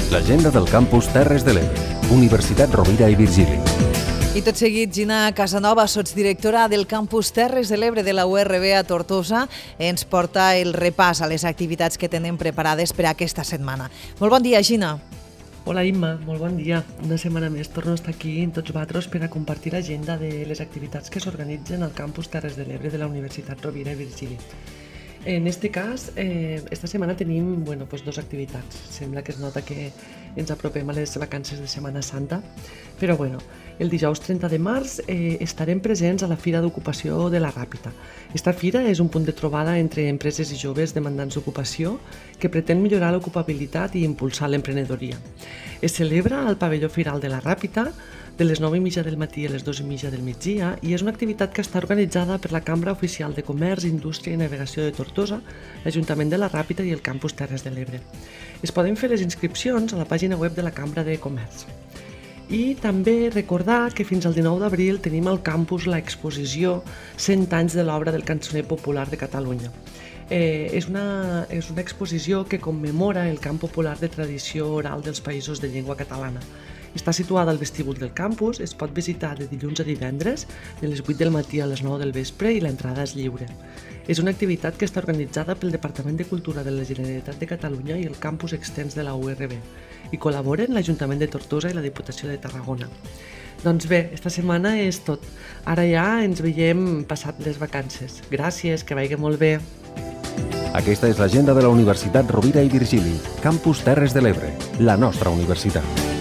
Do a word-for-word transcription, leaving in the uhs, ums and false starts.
L'agenda del campus Terres de l'Ebre, Universitat Rovira i Virgili. I tot seguit, Gina Casanova, sotsdirectora del campus Terres de l'Ebre de la U R B a Tortosa, ens porta el repàs a les activitats que tenen preparades per a aquesta setmana. Molt bon dia, Gina. Hola, Imma, molt bon dia. Una setmana més torno a estar aquí amb tots vosaltres per a compartir l'agenda de les activitats que s'organitzen al campus Terres de l'Ebre de la Universitat Rovira i Virgili. En este cas, eh, esta setmana tenim bueno, pues dos activitats. Sembla que es nota que ens apropem a les vacances de Setmana Santa, però bueno, el dijous trenta de març eh, estarem presents a la Fira d'Ocupació de la Ràpita. Esta fira és un punt de trobada entre empreses i joves demandants d'ocupació que pretén millorar l'ocupabilitat i impulsar l'emprenedoria. Es celebra al pavelló Firal de la Ràpita de les nou i mitja del matí a les dues i mitja del migdia i és una activitat que està organitzada per la Cambra Oficial de Comerç, Indústria i Navegació de Tortosa, l'Ajuntament de la Ràpita i el campus Terres de l'Ebre. Es poden fer les inscripcions a la pàgina web de la Cambra de Comerç. I també recordar que fins al dinou d'abril tenim al campus l'exposició cent anys de l'obra del cançoner popular de Catalunya. Eh, és, una, és una exposició que commemora el cant popular de tradició oral dels països de llengua catalana. Està situada al vestíbul del campus, es pot visitar de dilluns a divendres, de les vuit del matí a les nou del vespre i l'entrada és lliure. És una activitat que està organitzada pel Departament de Cultura de la Generalitat de Catalunya i el campus extens de la U R B. Hi col·laboren l'Ajuntament de Tortosa i la Diputació de Tarragona. Doncs bé, esta setmana és tot. Ara ja ens veiem passat les vacances. Gràcies, que vagi molt bé. Aquesta és l'agenda de la Universitat Rovira i Virgili, campus Terres de l'Ebre, la nostra universitat.